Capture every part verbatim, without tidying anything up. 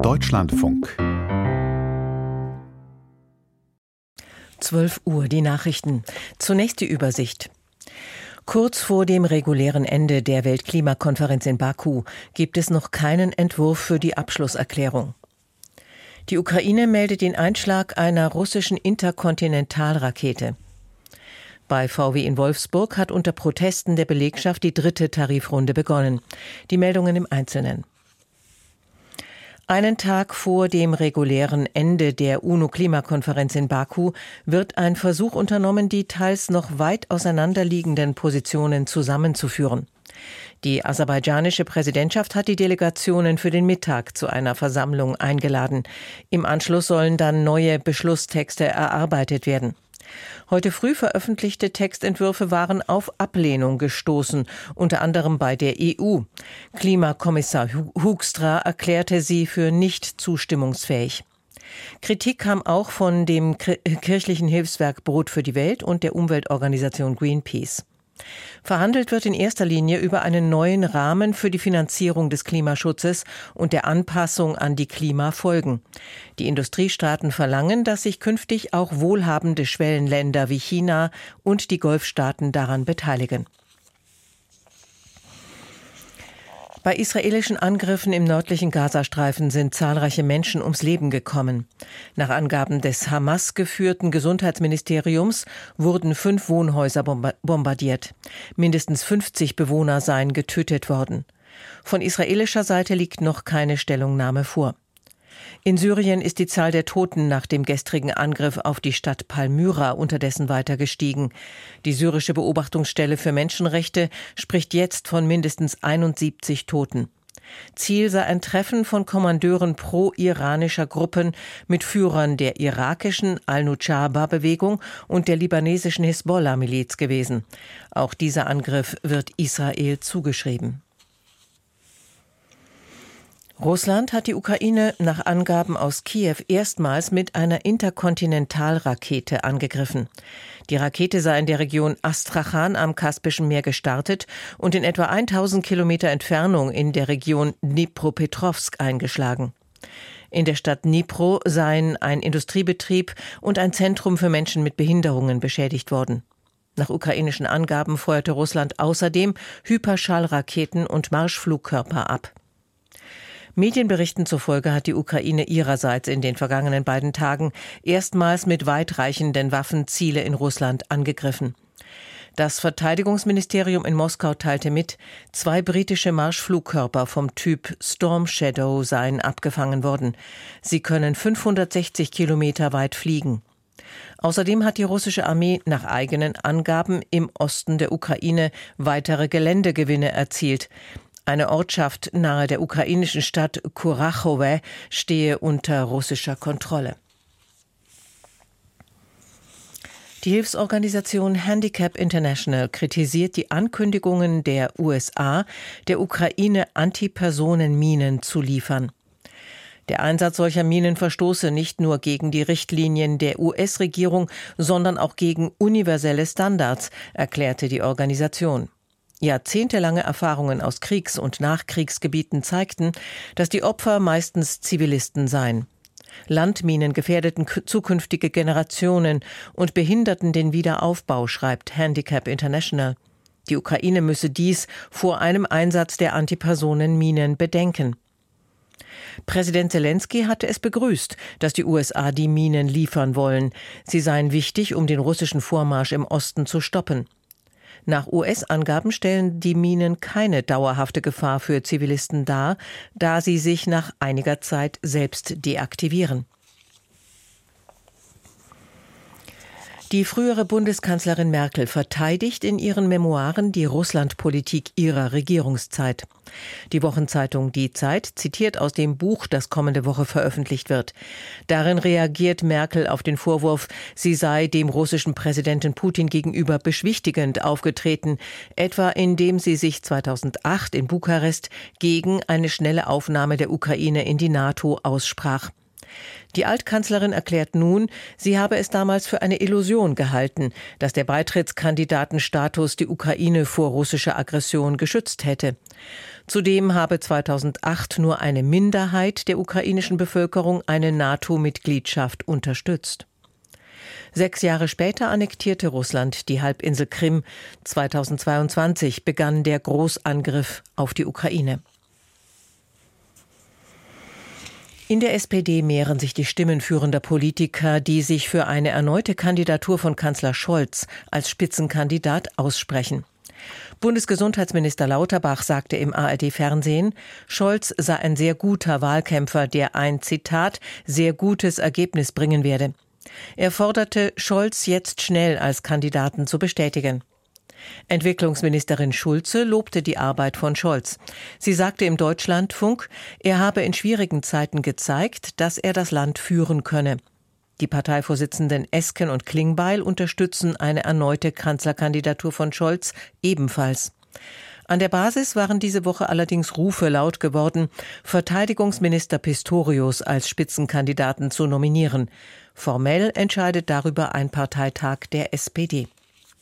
Deutschlandfunk. zwölf Uhr, die Nachrichten. Zunächst die Übersicht. Kurz vor dem regulären Ende der Weltklimakonferenz in Baku gibt es noch keinen Entwurf für die Abschlusserklärung. Die Ukraine meldet den Einschlag einer russischen Interkontinentalrakete. Bei V W in Wolfsburg hat unter Protesten der Belegschaft die dritte Tarifrunde begonnen. Die Meldungen im Einzelnen. Einen Tag vor dem regulären Ende der UNO-Klimakonferenz in Baku wird ein Versuch unternommen, die teils noch weit auseinanderliegenden Positionen zusammenzuführen. Die aserbaidschanische Präsidentschaft hat die Delegationen für den Mittag zu einer Versammlung eingeladen. Im Anschluss sollen dann neue Beschlusstexte erarbeitet werden. Heute früh veröffentlichte Textentwürfe waren auf Ablehnung gestoßen, unter anderem bei der E U. Klimakommissar Hoekstra erklärte sie für nicht zustimmungsfähig. Kritik kam auch von dem kirchlichen Hilfswerk Brot für die Welt und der Umweltorganisation Greenpeace. Verhandelt wird in erster Linie über einen neuen Rahmen für die Finanzierung des Klimaschutzes und der Anpassung an die Klimafolgen. Die Industriestaaten verlangen, dass sich künftig auch wohlhabende Schwellenländer wie China und die Golfstaaten daran beteiligen. Bei israelischen Angriffen im nördlichen Gazastreifen sind zahlreiche Menschen ums Leben gekommen. Nach Angaben des Hamas-geführten Gesundheitsministeriums wurden fünf Wohnhäuser bombardiert. Mindestens fünfzig Bewohner seien getötet worden. Von israelischer Seite liegt noch keine Stellungnahme vor. In Syrien ist die Zahl der Toten nach dem gestrigen Angriff auf die Stadt Palmyra unterdessen weiter gestiegen. Die syrische Beobachtungsstelle für Menschenrechte spricht jetzt von mindestens einundsiebzig Toten. Ziel sei ein Treffen von Kommandeuren pro-iranischer Gruppen mit Führern der irakischen Al-Nujaba-Bewegung und der libanesischen Hisbollah-Miliz gewesen. Auch dieser Angriff wird Israel zugeschrieben. Russland hat die Ukraine nach Angaben aus Kiew erstmals mit einer Interkontinentalrakete angegriffen. Die Rakete sei in der Region Astrachan am Kaspischen Meer gestartet und in etwa tausend Kilometer Entfernung in der Region Dnipropetrovsk eingeschlagen. In der Stadt Dnipro seien ein Industriebetrieb und ein Zentrum für Menschen mit Behinderungen beschädigt worden. Nach ukrainischen Angaben feuerte Russland außerdem Hyperschallraketen und Marschflugkörper ab. Medienberichten zufolge hat die Ukraine ihrerseits in den vergangenen beiden Tagen erstmals mit weitreichenden Waffen Ziele in Russland angegriffen. Das Verteidigungsministerium in Moskau teilte mit, zwei britische Marschflugkörper vom Typ Storm Shadow seien abgefangen worden. Sie können fünfhundertsechzig Kilometer weit fliegen. Außerdem hat die russische Armee nach eigenen Angaben im Osten der Ukraine weitere Geländegewinne erzielt. Eine Ortschaft nahe der ukrainischen Stadt Kurachowe stehe unter russischer Kontrolle. Die Hilfsorganisation Handicap International kritisiert die Ankündigungen der U S A, der Ukraine Antipersonenminen zu liefern. Der Einsatz solcher Minen verstoße nicht nur gegen die Richtlinien der U S-Regierung, sondern auch gegen universelle Standards, erklärte die Organisation. Jahrzehntelange Erfahrungen aus Kriegs- und Nachkriegsgebieten zeigten, dass die Opfer meistens Zivilisten seien. Landminen gefährdeten zukünftige Generationen und behinderten den Wiederaufbau, schreibt Handicap International. Die Ukraine müsse dies vor einem Einsatz der Antipersonenminen bedenken. Präsident Selenskyj hatte es begrüßt, dass die U S A die Minen liefern wollen. Sie seien wichtig, um den russischen Vormarsch im Osten zu stoppen. Nach U S-Angaben stellen die Minen keine dauerhafte Gefahr für Zivilisten dar, da sie sich nach einiger Zeit selbst deaktivieren. Die frühere Bundeskanzlerin Merkel verteidigt in ihren Memoiren die Russlandpolitik ihrer Regierungszeit. Die Wochenzeitung Die Zeit zitiert aus dem Buch, das kommende Woche veröffentlicht wird. Darin reagiert Merkel auf den Vorwurf, sie sei dem russischen Präsidenten Putin gegenüber beschwichtigend aufgetreten, etwa indem sie sich zweitausendacht in Bukarest gegen eine schnelle Aufnahme der Ukraine in die NATO aussprach. Die Altkanzlerin erklärt nun, sie habe es damals für eine Illusion gehalten, dass der Beitrittskandidatenstatus die Ukraine vor russischer Aggression geschützt hätte. Zudem habe zweitausendacht nur eine Minderheit der ukrainischen Bevölkerung eine NATO-Mitgliedschaft unterstützt. Sechs Jahre später annektierte Russland die Halbinsel Krim. zweitausendzweiundzwanzig begann der Großangriff auf die Ukraine. In der S P D mehren sich die Stimmen führender Politiker, die sich für eine erneute Kandidatur von Kanzler Scholz als Spitzenkandidat aussprechen. Bundesgesundheitsminister Lauterbach sagte im A R D-Fernsehen, Scholz sei ein sehr guter Wahlkämpfer, der ein, Zitat, sehr gutes Ergebnis bringen werde. Er forderte, Scholz jetzt schnell als Kandidaten zu bestätigen. Entwicklungsministerin Schulze lobte die Arbeit von Scholz. Sie sagte im Deutschlandfunk, er habe in schwierigen Zeiten gezeigt, dass er das Land führen könne. Die Parteivorsitzenden Esken und Klingbeil unterstützen eine erneute Kanzlerkandidatur von Scholz ebenfalls. An der Basis waren diese Woche allerdings Rufe laut geworden, Verteidigungsminister Pistorius als Spitzenkandidaten zu nominieren. Formell entscheidet darüber ein Parteitag der S P D.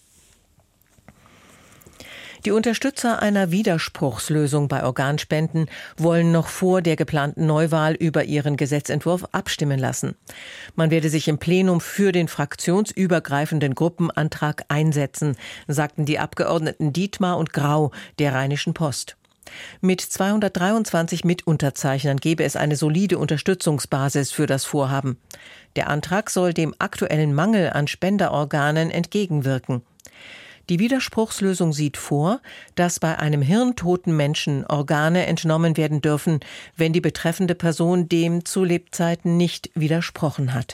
Die Unterstützer einer Widerspruchslösung bei Organspenden wollen noch vor der geplanten Neuwahl über ihren Gesetzentwurf abstimmen lassen. Man werde sich im Plenum für den fraktionsübergreifenden Gruppenantrag einsetzen, sagten die Abgeordneten Dietmar und Grau der Rheinischen Post. Mit zweihundertdreiundzwanzig Mitunterzeichnern gebe es eine solide Unterstützungsbasis für das Vorhaben. Der Antrag soll dem aktuellen Mangel an Spenderorganen entgegenwirken. Die Widerspruchslösung sieht vor, dass bei einem hirntoten Menschen Organe entnommen werden dürfen, wenn die betreffende Person dem zu Lebzeiten nicht widersprochen hat.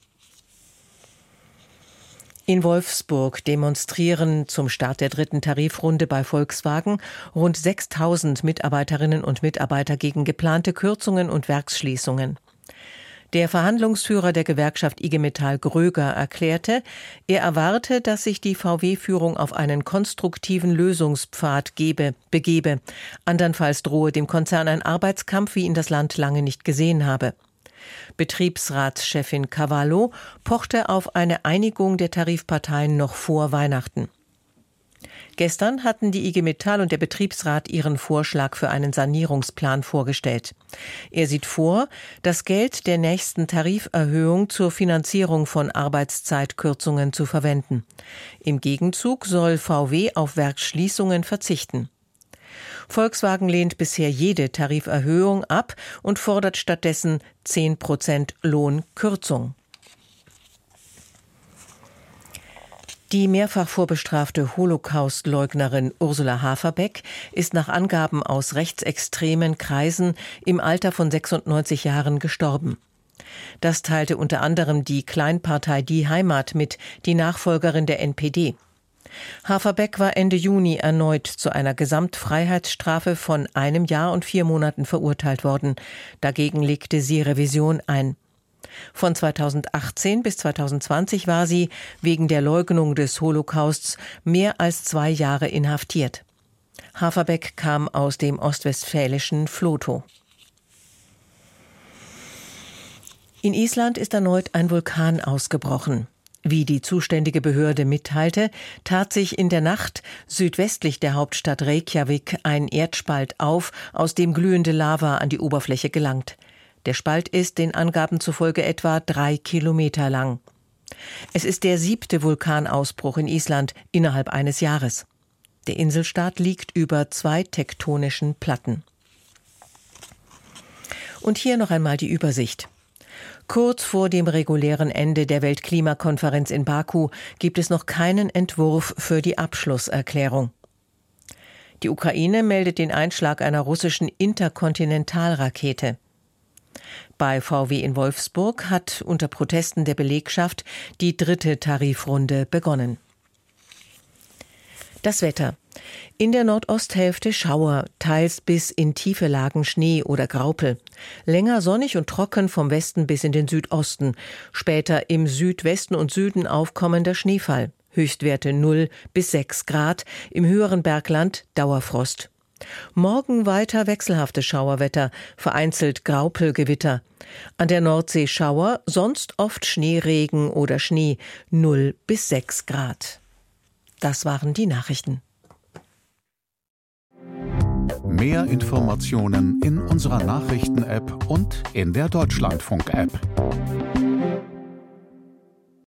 In Wolfsburg demonstrieren zum Start der dritten Tarifrunde bei Volkswagen rund sechstausend Mitarbeiterinnen und Mitarbeiter gegen geplante Kürzungen und Werksschließungen. Der Verhandlungsführer der Gewerkschaft I G Metall Gröger erklärte, er erwarte, dass sich die V W-Führung auf einen konstruktiven Lösungspfad gebe, begebe. Andernfalls drohe dem Konzern ein Arbeitskampf, wie ihn das Land lange nicht gesehen habe. Betriebsratschefin Cavallo pochte auf eine Einigung der Tarifparteien noch vor Weihnachten. Gestern hatten die I G Metall und der Betriebsrat ihren Vorschlag für einen Sanierungsplan vorgestellt. Er sieht vor, das Geld der nächsten Tariferhöhung zur Finanzierung von Arbeitszeitkürzungen zu verwenden. Im Gegenzug soll V W auf Werksschließungen verzichten. Volkswagen lehnt bisher jede Tariferhöhung ab und fordert stattdessen zehn Prozent Lohnkürzung. Die mehrfach vorbestrafte Holocaust-Leugnerin Ursula Haferbeck ist nach Angaben aus rechtsextremen Kreisen im Alter von sechsundneunzig Jahren gestorben. Das teilte unter anderem die Kleinpartei Die Heimat mit, die Nachfolgerin der N P D. Haferbeck war Ende Juni erneut zu einer Gesamtfreiheitsstrafe von einem Jahr und vier Monaten verurteilt worden. Dagegen legte sie Revision ein. Von zweitausendachtzehn bis zweitausendzwanzig war sie wegen der Leugnung des Holocausts mehr als zwei Jahre inhaftiert. Haferbeck kam aus dem ostwestfälischen Vlotho. In Island ist erneut ein Vulkan ausgebrochen. Wie die zuständige Behörde mitteilte, tat sich in der Nacht südwestlich der Hauptstadt Reykjavik ein Erdspalt auf, aus dem glühende Lava an die Oberfläche gelangt. Der Spalt ist den Angaben zufolge etwa drei Kilometer lang. Es ist der siebte Vulkanausbruch in Island innerhalb eines Jahres. Der Inselstaat liegt über zwei tektonischen Platten. Und hier noch einmal die Übersicht. Kurz vor dem regulären Ende der Weltklimakonferenz in Baku gibt es noch keinen Entwurf für die Abschlusserklärung. Die Ukraine meldet den Einschlag einer russischen Interkontinentalrakete. Bei V W in Wolfsburg hat unter Protesten der Belegschaft die dritte Tarifrunde begonnen. Das Wetter. In der Nordosthälfte Schauer, teils bis in tiefe Lagen Schnee oder Graupel. Länger sonnig und trocken vom Westen bis in den Südosten. Später im Südwesten und Süden aufkommender Schneefall. Höchstwerte null bis sechs Grad, im höheren Bergland Dauerfrost. Morgen weiter wechselhaftes Schauerwetter, vereinzelt Graupelgewitter. An der Nordsee Schauer, sonst oft Schneeregen oder Schnee, null bis sechs Grad. Das waren die Nachrichten. Mehr Informationen in unserer Nachrichten-App und in der Deutschlandfunk-App.